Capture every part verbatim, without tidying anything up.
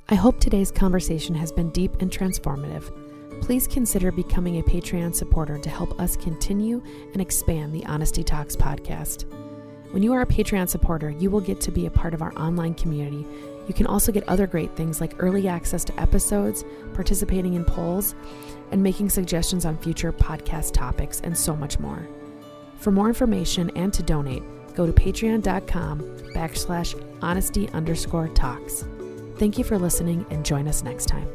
I hope today's conversation has been deep and transformative. Please consider becoming a Patreon supporter to help us continue and expand the Honesty Talks podcast. When you are a Patreon supporter, you will get to be a part of our online community. You can also get other great things like early access to episodes, participating in polls, and making suggestions on future podcast topics, and so much more. For more information and to donate, go to patreon.com backslash honesty underscore talks. Thank you for listening, and join us next time.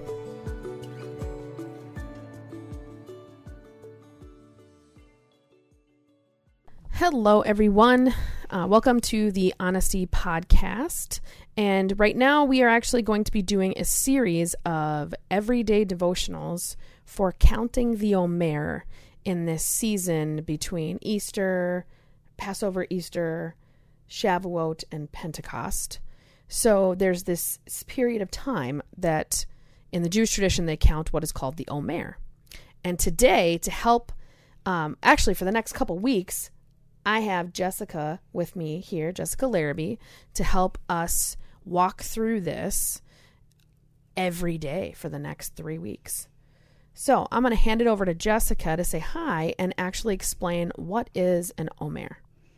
Hello, everyone. Uh, welcome to the Honesty Podcast. And right now we are actually going to be doing a series of everyday devotionals for counting the Omer in this season between Easter, Passover, Easter, Shavuot, and Pentecost. So there's this period of time that in the Jewish tradition they count what is called the Omer. And today, to help, um, actually for the next couple weeks, I have Jessica with me here, Jessica Larrabee, to help us walk through this every day for the next three weeks. So I'm going to hand it over to Jessica to say hi and actually explain what is an Omer.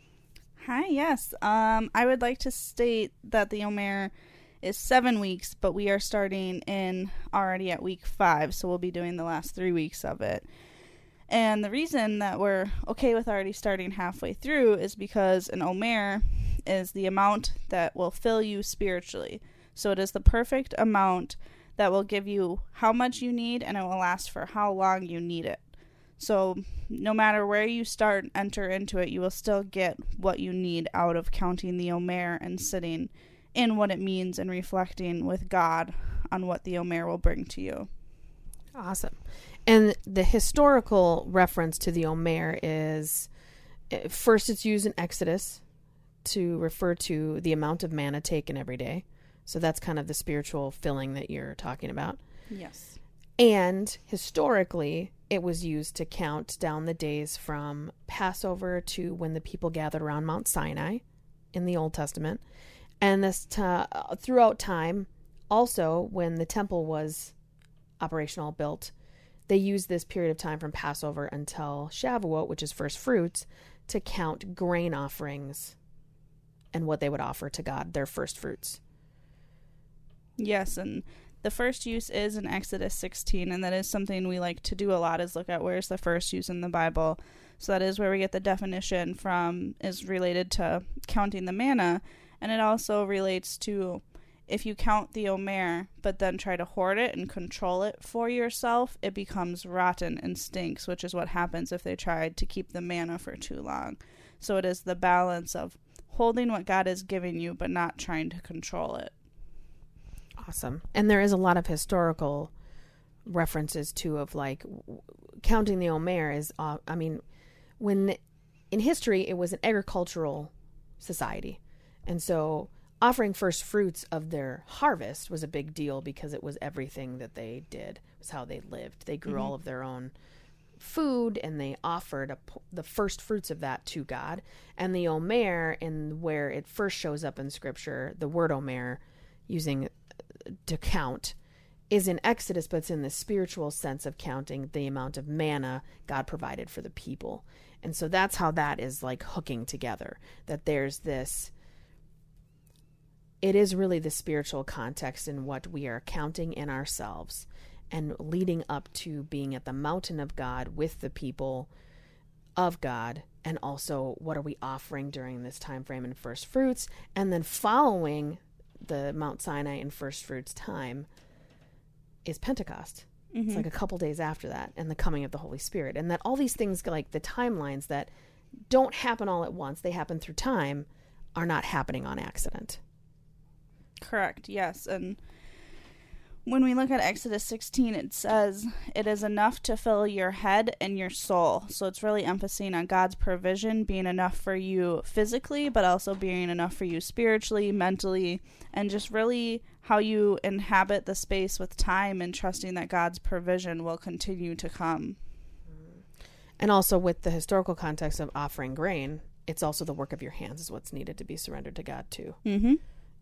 Hi, yes. Um, I would like to state that the Omer is seven weeks, but we are starting in already at week five, so we'll be doing the last three weeks of it. And the reason that we're okay with already starting halfway through is because an Omer is the amount that will fill you spiritually. So it is the perfect amount that will give you how much you need, and it will last for how long you need it. So no matter where you start and enter into it, you will still get what you need out of counting the Omer and sitting in what it means and reflecting with God on what the Omer will bring to you. Awesome. And the historical reference to the Omer is, first it's used in Exodus to refer to the amount of manna taken every day. So that's kind of the spiritual filling that you're talking about. Yes. And historically, it was used to count down the days from Passover to when the people gathered around Mount Sinai in the Old Testament. And this t- throughout time, also when the temple was operational, built, they used this period of time from Passover until Shavuot, which is first fruits, to count grain offerings and what they would offer to God, their first fruits. Yes, and the first use is in Exodus sixteen, and that is something we like to do a lot, is look at where's the first use in the Bible. So that is where we get the definition from, is related to counting the manna, and it also relates to if you count the Omer, but then try to hoard it and control it for yourself, it becomes rotten and stinks, which is what happens if they tried to keep the manna for too long. So it is the balance of holding what God is giving you, but not trying to control it. Awesome. And there is a lot of historical references too of like w- counting the Omer is, uh, I mean, when in history it was an agricultural society. And so offering first fruits of their harvest was a big deal because it was everything that they did. It was how they lived. They grew mm-hmm. all of their own food, and they offered a, the first fruits of that to God. And the Omer, in where it first shows up in Scripture, the word Omer, using to count, is in Exodus, but it's in the spiritual sense of counting the amount of manna God provided for the people. And so that's how that is like hooking together, that there's this, it is really the spiritual context in what we are counting in ourselves and leading up to being at the mountain of God with the people of God. And also, what are we offering during this time frame in first fruits? And then following the Mount Sinai and first fruits time is Pentecost. Mm-hmm. It's like a couple days after that, and the coming of the Holy Spirit. And that all these things, like the timelines that don't happen all at once, they happen through time, are not happening on accident. Correct, yes. And when we look at Exodus sixteen, it says, it is enough to fill your head and your soul. So it's really emphasizing on God's provision being enough for you physically, but also being enough for you spiritually, mentally, and just really how you inhabit the space with time and trusting that God's provision will continue to come. And also with the historical context of offering grain, it's also the work of your hands is what's needed to be surrendered to God too. Mm-hmm.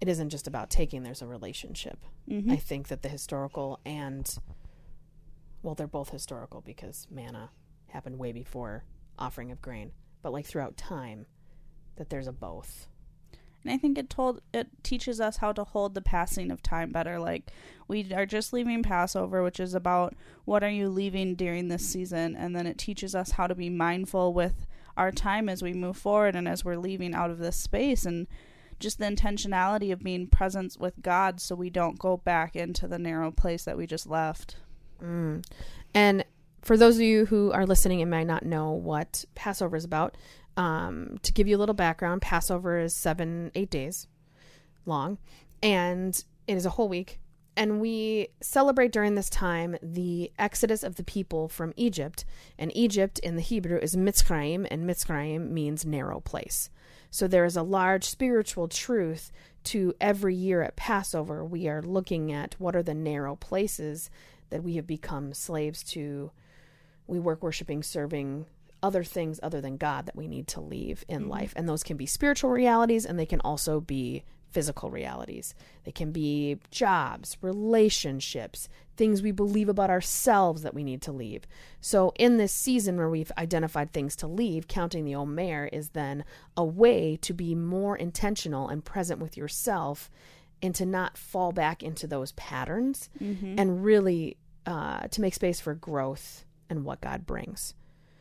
it isn't just about taking, there's a relationship. Mm-hmm. I think that the historical and, well, they're both historical because manna happened way before offering of grain, but like throughout time, that there's a both. And I think it told it teaches us how to hold the passing of time better. Like, we are just leaving Passover, which is about what are you leaving during this season, and then it teaches us how to be mindful with our time as we move forward and as we're leaving out of this space, and just the intentionality of being present with God so we don't go back into the narrow place that we just left. Mm. And for those of you who are listening and might not know what Passover is about, um, to give you a little background, Passover is seven, eight days long, and it is a whole week. And we celebrate during this time the exodus of the people from Egypt. And Egypt in the Hebrew is Mitzrayim, and Mitzrayim means narrow place. So there is a large spiritual truth to every year at Passover. We are looking at what are the narrow places that we have become slaves to. We work worshiping, serving other things other than God that we need to leave in mm-hmm. life. And those can be spiritual realities, and they can also be physical realities. They can be jobs, relationships, things we believe about ourselves that we need to leave. So in this season where we've identified things to leave, counting the Omer is then a way to be more intentional and present with yourself and to not fall back into those patterns mm-hmm. and really uh, to make space for growth and what God brings.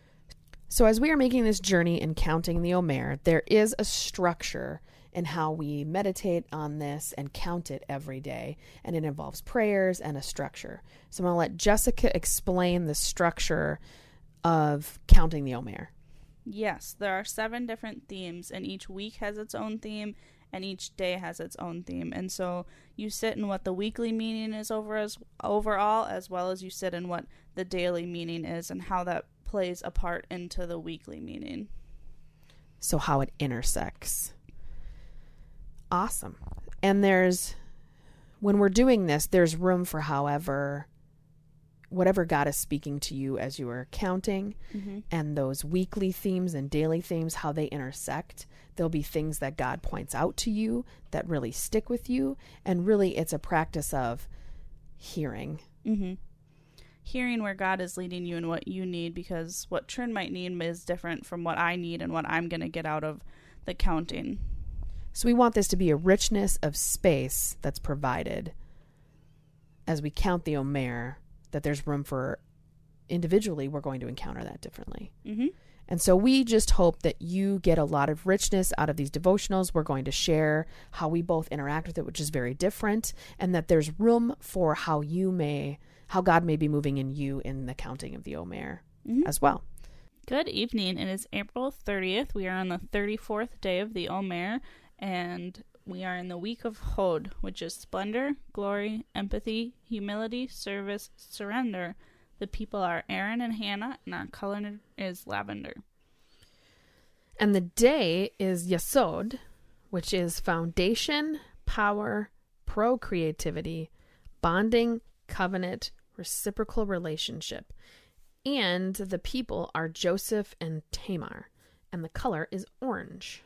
So as we are making this journey in counting the Omer, there is a structure in how we meditate on this and count it every day. And it involves prayers and a structure. So I'm going to let Jessica explain the structure of counting the Omer. Yes, there are seven different themes, and each week has its own theme, and each day has its own theme. And so you sit in what the weekly meaning is over as overall, as well as you sit in what the daily meaning is and how that plays a part into the weekly meaning. So how it intersects. Awesome. And there's, when we're doing this, there's room for however, whatever God is speaking to you as you are counting, mm-hmm. and those weekly themes and daily themes, how they intersect. There'll be things that God points out to you that really stick with you. And really it's a practice of hearing. Mm-hmm. Hearing where God is leading you and what you need, because what Trin might need is different from what I need and what I'm going to get out of the counting. So we want this to be a richness of space that's provided as we count the Omer, that there's room for individually, we're going to encounter that differently. Mm-hmm. And so we just hope that you get a lot of richness out of these devotionals. We're going to share how we both interact with it, which is very different, and that there's room for how you may, how God may be moving in you in the counting of the Omer mm-hmm. as well. Good evening. It is April thirtieth. We are on the thirty-fourth day of the Omer. And we are in the week of Hod, which is splendor, glory, empathy, humility, service, surrender. The people are Aaron and Hannah, and our color is lavender. And the day is Yesod, which is foundation, power, procreativity, bonding, covenant, reciprocal relationship. And the people are Joseph and Tamar, and the color is orange.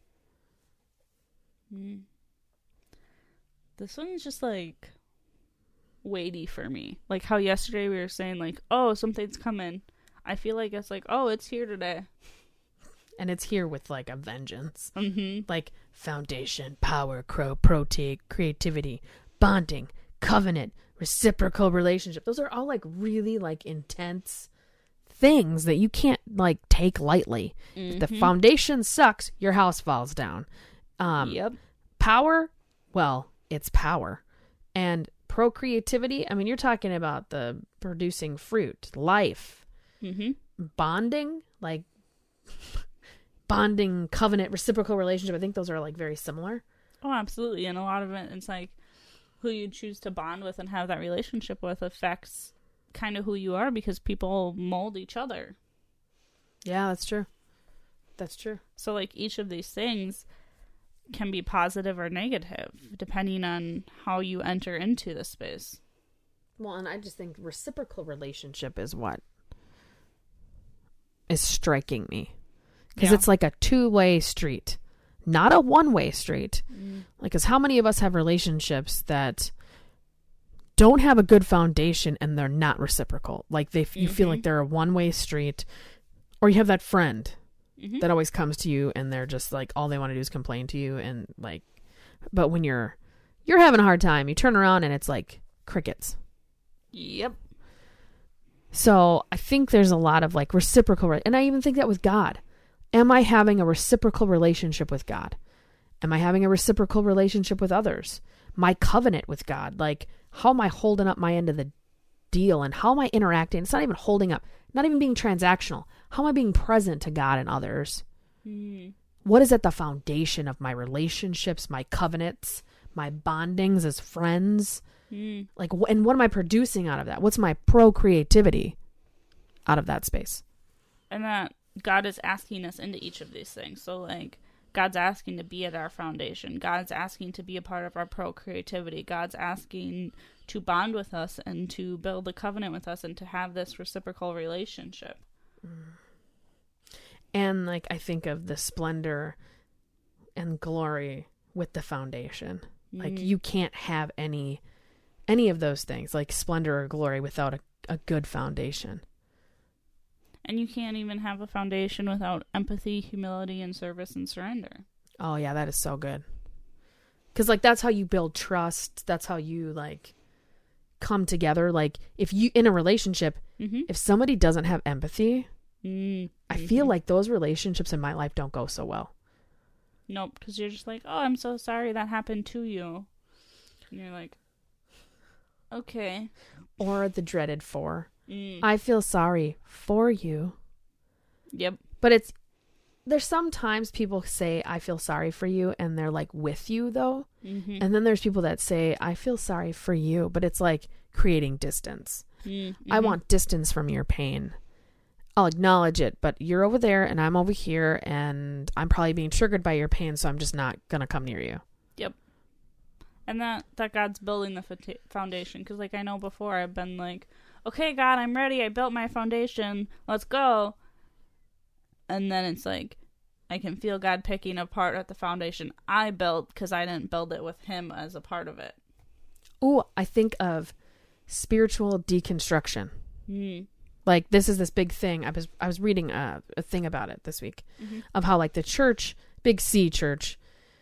Mm. This one's just like weighty for me. Like how yesterday we were saying like, oh, something's coming. I feel like it's like, oh, it's here today. And it's here with like a vengeance. Mm-hmm. Like foundation, power, crow, prote, creativity, bonding, covenant, reciprocal relationship. Those are all like really like intense things that you can't like take lightly. Mm-hmm. If the foundation sucks, your house falls down. Um, yep. Power, well, it's power. And procreativity, I mean, you're talking about the producing fruit, life. Mm-hmm. Bonding, like bonding, covenant, reciprocal relationship. I think those are like very similar. Oh, absolutely. And a lot of it, it's like who you choose to bond with and have that relationship with affects kind of who you are, because people mold each other. Yeah, that's true. That's true. So like each of these things can be positive or negative depending on how you enter into the space. Well, and I just think reciprocal relationship is what is striking me, because yeah. it's like a two-way street. not a one-way street. Mm. Like, because how many of us have relationships that don't have a good foundation and they're not reciprocal? Like, they you Mm-hmm. feel like they're a one-way street. Or you have that friend Mm-hmm. that always comes to you and they're just like, all they want to do is complain to you. And like, but when you're, you're having a hard time, you turn around and it's like crickets. Yep. So I think there's a lot of like reciprocal, re- and I even think that with God. Am I having a reciprocal relationship with God? Am I having a reciprocal relationship with others? My covenant with God, like how am I holding up my end of the deal and how am I interacting? It's not even holding up, not even being transactional. How am I being present to God and others? Mm. What is at the foundation of my relationships, my covenants, my bondings as friends? Mm. Like, wh- and what am I producing out of that? What's my procreativity out of that space? And that God is asking us into each of these things. So, like, God's asking to be at our foundation. God's asking to be a part of our procreativity. God's asking to bond with us and to build a covenant with us and to have this reciprocal relationship. Mm. And, like, I think of the splendor and glory with the foundation. Like, Mm. you can't have any any of those things, like splendor or glory, without a, a good foundation. And you can't even have a foundation without empathy, humility, and service and surrender. Oh, yeah, that is so good. Because, like, that's how you build trust. That's how you, like, come together. Like, if you, in a relationship, Mm-hmm. if somebody doesn't have empathy, Mm. I feel like those relationships in my life don't go so well. Nope, because you're just like, oh, I'm so sorry that happened to you. And you're like, okay. Or the dreaded for. Mm. I feel sorry for you. Yep. But it's, there's sometimes people say, I feel sorry for you, and they're like with you though. Mm-hmm. And then there's people that say, I feel sorry for you, but it's like creating distance. Mm-hmm. I want distance from your pain. I'll acknowledge it, but you're over there and I'm over here and I'm probably being triggered by your pain, so I'm just not going to come near you. Yep. And that, that God's building the fo- foundation. Because, like, I know before I've been like, okay, God, I'm ready. I built my foundation. Let's go. And then it's like, I can feel God picking apart at the foundation I built because I didn't build it with him as a part of it. Ooh, I think of spiritual deconstruction. Mm. Like, this is this big thing. I was I was reading a, a thing about it this week, Mm-hmm. of how, like, the church, big C church,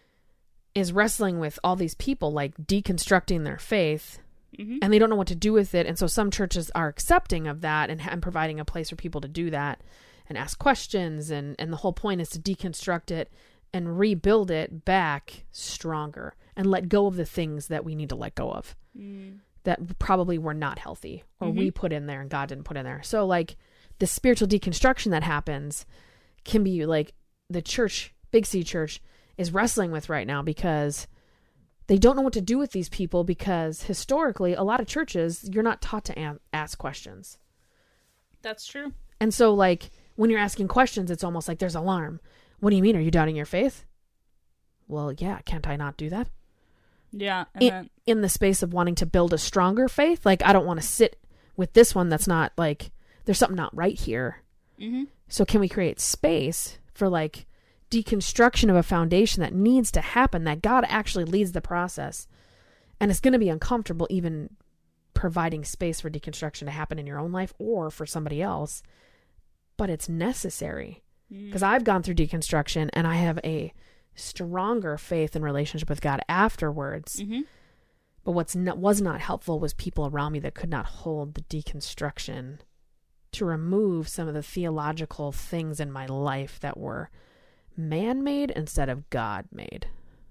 is wrestling with all these people, like, deconstructing their faith, Mm-hmm. and they don't know what to do with it. And so some churches are accepting of that and, and providing a place for people to do that and ask questions. And, and the whole point is to deconstruct it and rebuild it back stronger and let go of the things that we need to let go of. Mm. That probably were not healthy or Mm-hmm. we put in there and God didn't put in there. So, like, the spiritual deconstruction that happens can be like the church, Big C church, is wrestling with right now because they don't know what to do with these people, because historically a lot of churches, you're not taught to a- ask questions. That's true. And so, like, when you're asking questions, it's almost like there's alarm. What do you mean? Are you doubting your faith? Well, yeah, can't I not do that? Yeah. And In, then, in the space of wanting to build a stronger faith, like, I don't want to sit with this one that's not, like, there's something not right here. mm-hmm. So can we create space for, like, deconstruction of a foundation that needs to happen, that God actually leads the process? And it's going to be uncomfortable even providing space for deconstruction to happen in your own life or for somebody else, but it's necessary. Because I've gone through deconstruction and I have a stronger faith and relationship with God afterwards. Mm-hmm. But what's not, was not helpful was people around me that could not hold the deconstruction to remove some of the theological things in my life that were man-made instead of God-made.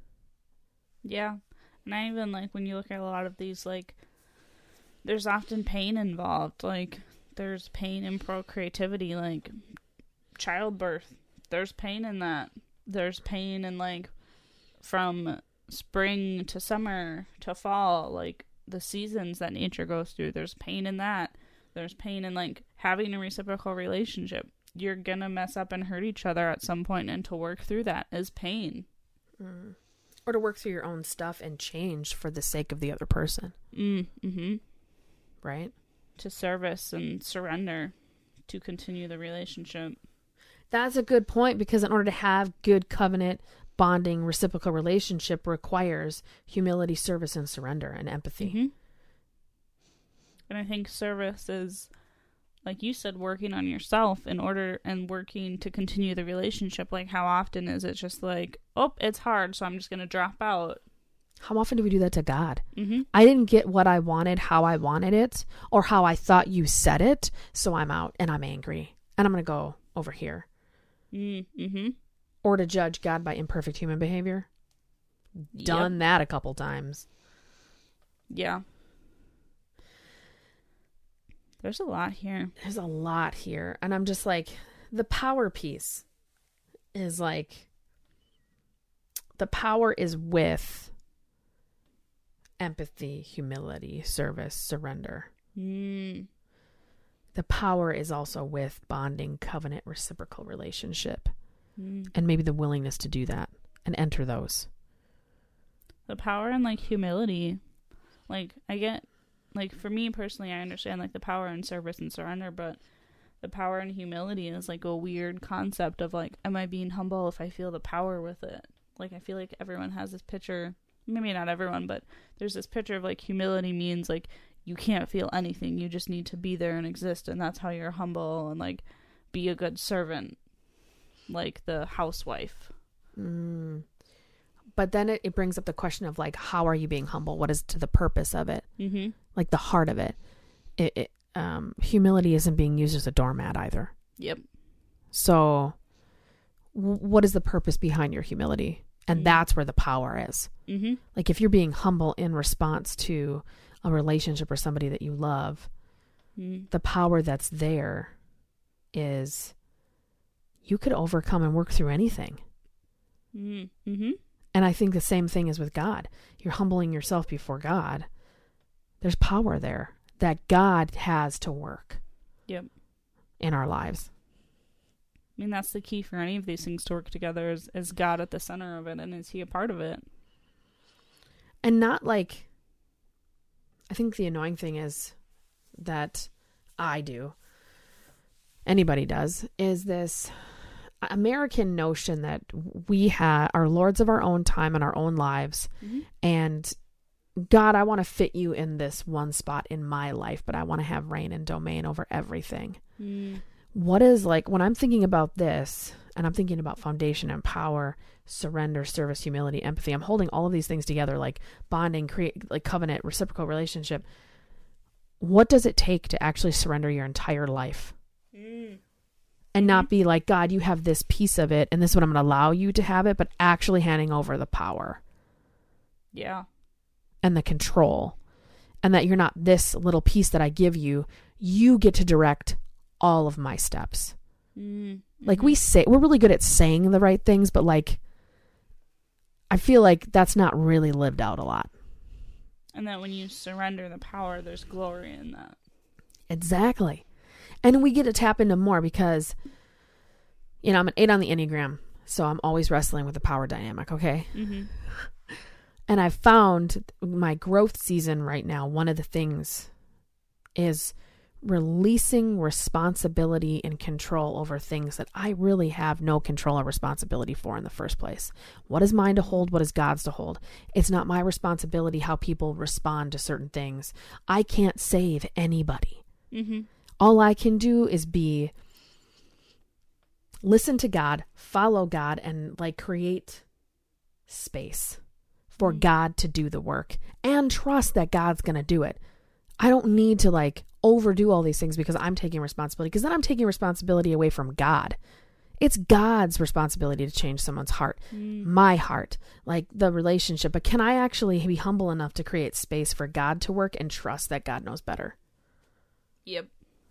Yeah. And I even, like, when you look at a lot of these, like, there's often pain involved. Like, there's pain in procreativity, like childbirth. There's pain in that. There's pain in, like, from spring to summer to fall, like, the seasons that nature goes through. There's pain in that. There's pain in, like, having a reciprocal relationship. You're gonna mess up and hurt each other at some point, and to work through that is pain. Mm. Or to work through your own stuff and change for the sake of the other person. Mm, mm-hmm. Right? To service and surrender to continue the relationship. That's a good point, because in order to have good covenant bonding, reciprocal relationship requires humility, service, and surrender, and empathy. Mm-hmm. And I think service is, like you said, working on yourself in order and working to continue the relationship. Like, how often is it just like, oh, it's hard, so I'm just going to drop out? How often do we do that to God? Mm-hmm. I didn't get what I wanted, how I wanted it, or how I thought you said it, so I'm out and I'm angry and I'm going to go over here. Mm-hmm. Or to judge God by imperfect human behavior. Done Yep. that a couple times. Yeah. There's a lot here. There's a lot here. And I'm just like, the power piece is like, the power is with empathy, humility, service, surrender. Mm. The power is also with bonding, covenant, reciprocal relationship. Mm. And maybe the willingness to do that and enter those. The power and like humility. Like, I get, like, for me personally, I understand like the power and service and surrender, but the power and humility is like a weird concept of like, am I being humble if I feel the power with it? Like, I feel like everyone has this picture, maybe not everyone, but there's this picture of like humility means like you can't feel anything. You just need to be there and exist. And that's how you're humble and like be a good servant, like the housewife. Mm. But then it, it brings up the question of like, how are you being humble? What is to the purpose of it? Mm-hmm. Like the heart of it. It, it um, humility isn't being used as a doormat either. Yep. So w- what is the purpose behind your humility? And Mm-hmm. that's where the power is. Mm-hmm. Like if you're being humble in response to a relationship or somebody that you love, Mm-hmm. the power that's there is you could overcome and work through anything. Mm-hmm. Mm-hmm. And I think the same thing is with God. You're humbling yourself before God. There's power there that God has to work. Yep. In our lives. I mean, that's the key for any of these things to work together is, is God at the center of it, and is he a part of it? And not like, I think the annoying thing is that I do, anybody does, is this American notion that we have are lords of our own time and our own lives. Mm-hmm. And God, I want to fit you in this one spot in my life, but I want to have reign and domain over everything. Mm. What is like, when I'm thinking about this and I'm thinking about foundation and power, surrender, service, humility, empathy, I'm holding all of these things together, like bonding, create like covenant, reciprocal relationship. What does it take to actually surrender your entire life? Mm. And not be like, God, you have this piece of it and this is what I'm going to allow you to have it, but actually handing over the power. Yeah. And the control. And that you're not this little piece that I give you. You get to direct all of my steps. Mm. Like Mm-hmm. we say, we're really good at saying the right things, but like, I feel like that's not really lived out a lot. And that when you surrender the power, there's glory in that. Exactly. And we get to tap into more because, you know, I'm an eight on the Enneagram, so I'm always wrestling with the power dynamic, okay? Mm-hmm. And I've found my growth season right now, one of the things is releasing responsibility and control over things that I really have no control or responsibility for in the first place. What is mine to hold? What is God's to hold? It's not my responsibility how people respond to certain things. I can't save anybody. Mm-hmm. All I can do is be, listen to God, follow God, and like create space for Mm-hmm. God to do the work and trust that God's going to do it. I don't need to like overdo all these things because I'm taking responsibility, because then I'm taking responsibility away from God. It's God's responsibility to change someone's heart, Mm. my heart, like the relationship. But can I actually be humble enough to create space for God to work and trust that God knows better? Yep.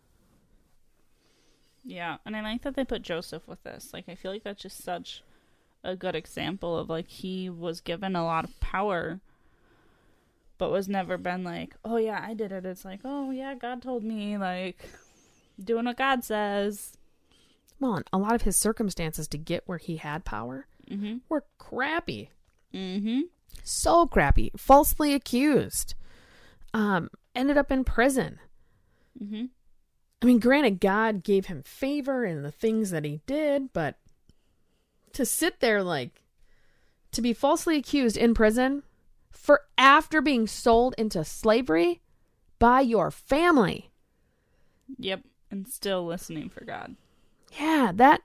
Yeah, and I like that they put Joseph with this. Like, I feel like that's just such a good example of, like, he was given a lot of power, but was never been like, oh, yeah, I did it. It's like, oh, yeah, God told me, like, doing what God says. Well, and a lot of his circumstances to get where he had power Mm-hmm. were crappy. Mm-hmm. So crappy. Falsely accused. Um, ended up in prison. Mm-hmm. I mean, granted, God gave him favor in the things that he did, but to sit there like to be falsely accused in prison for after being sold into slavery by your family. Yep. And still listening for God. Yeah, that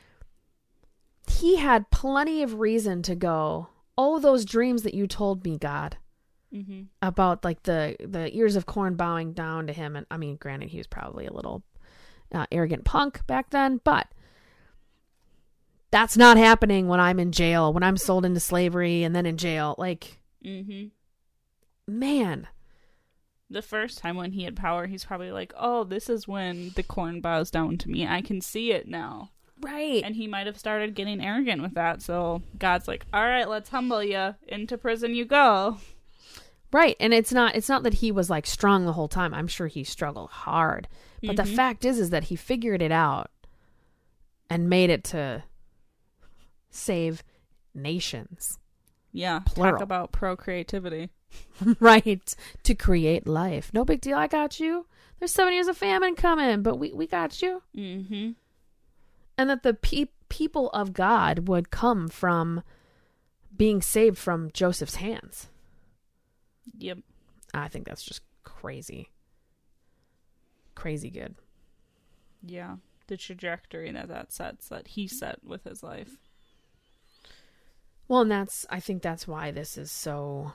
he had plenty of reason to go, oh, those dreams that you told me, God, mm-hmm. about like the, the ears of corn bowing down to him. And I mean, granted, he was probably a little uh, arrogant punk back then, but that's not happening when I'm in jail, when I'm sold into slavery and then in jail. Like, mm-hmm. man. The first time when he had power, he's probably like, oh, this is when the corn bows down to me. I can see it now. Right. And he might have started getting arrogant with that. So God's like, all right, let's humble you. Into prison you go. Right. And it's not it's not that he was like strong the whole time. I'm sure he struggled hard. But mm-hmm. the fact is, is that he figured it out and made it to save nations. Yeah. Plural. Talk about procreativity. Right. To create life. No big deal. I got you. There's seven years of famine coming, but we, we got you. Mm-hmm. And that the pe- people of God would come from being saved from Joseph's hands. Yep. I think that's just crazy. Crazy good. Yeah. The trajectory that that sets, that he set with his life. Well, and that's, I think that's why this is so...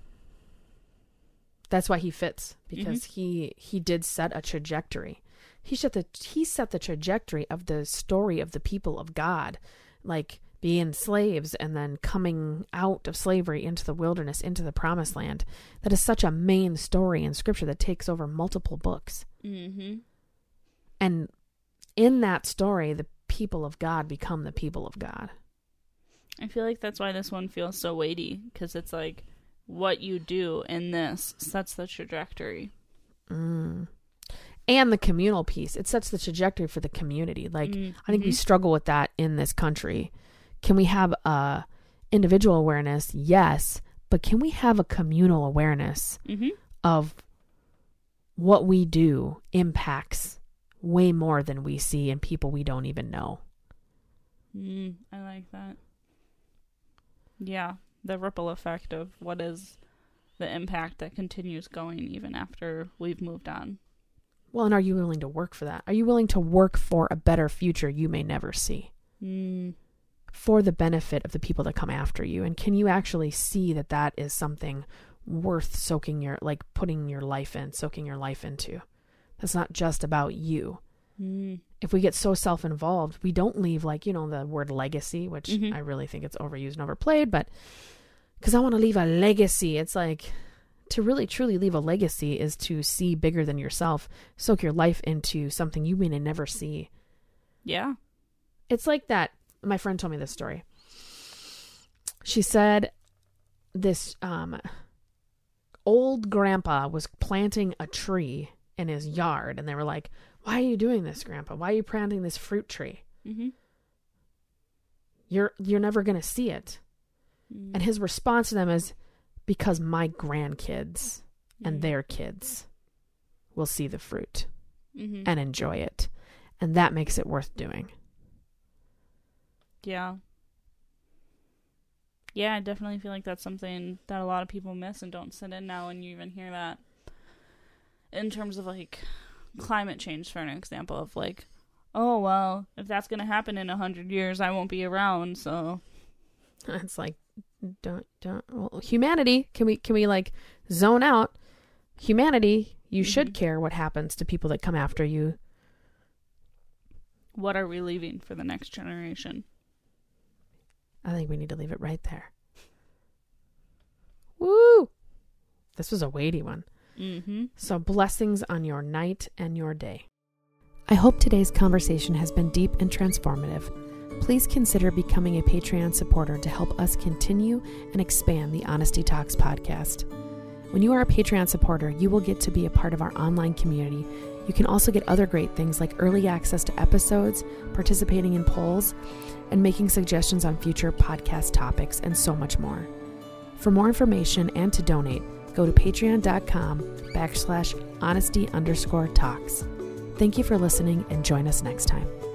That's why he fits, because mm-hmm. he he did set a trajectory. He set the he set the trajectory of the story of the people of God, like being slaves and then coming out of slavery into the wilderness, into the promised land. That is such a main story in Scripture that takes over multiple books. Mm-hmm. And in that story, the people of God become the people of God. I feel like that's why this one feels so weighty, because it's like, what you do in this sets the trajectory. Mm. And the communal piece. It sets the trajectory for the community. Like, mm-hmm. I think we struggle with that in this country. Can we have a individual awareness? Yes. But can we have a communal awareness mm-hmm. of what we do impacts way more than we see in people we don't even know? Mm, I like that. Yeah. The ripple effect of what is the impact that continues going even after we've moved on. Well, and are you willing to work for that? Are you willing to work for a better future you may never see? Mm. For the benefit of the people that come after you? And can you actually see that that is something worth soaking your, like putting your life in, soaking your life into? That's not just about you. Mm. If we get so self-involved, we don't leave, like, you know, the word legacy, which mm-hmm. I really think it's overused and overplayed, but because I want to leave a legacy. It's like, to really truly leave a legacy is to see bigger than yourself, soak your life into something you may never see. Yeah. It's like that. My friend told me this story. She said this um, old grandpa was planting a tree in his yard, and they were like, why are you doing this, Grandpa? Why are you planting this fruit tree? Mm-hmm. You're you're never going to see it. Mm-hmm. And his response to them is, because my grandkids mm-hmm. and their kids will see the fruit mm-hmm. and enjoy it. And that makes it worth doing. Yeah. Yeah, I definitely feel like that's something that a lot of people miss and don't sit in now when you even hear that. In terms of, like, climate change, for an example of, like, oh, well, if that's going to happen in a hundred years, I won't be around, so. It's like, don't, don't, well, humanity, can we, can we, like, zone out? Humanity, you mm-hmm. should care what happens to people that come after you. What are we leaving for the next generation? I think we need to leave it right there. Woo! This was a weighty one. Mm-hmm. So blessings on your night and your day. I hope today's conversation has been deep and transformative. Please consider becoming a Patreon supporter to help us continue and expand the Honesty Talks podcast. When you are a Patreon supporter, you will get to be a part of our online community. You can also get other great things like early access to episodes, participating in polls, and making suggestions on future podcast topics, and so much more. For more information and to donate, go to patreon.com backslash honesty underscore talks. Thank you for listening, and join us next time.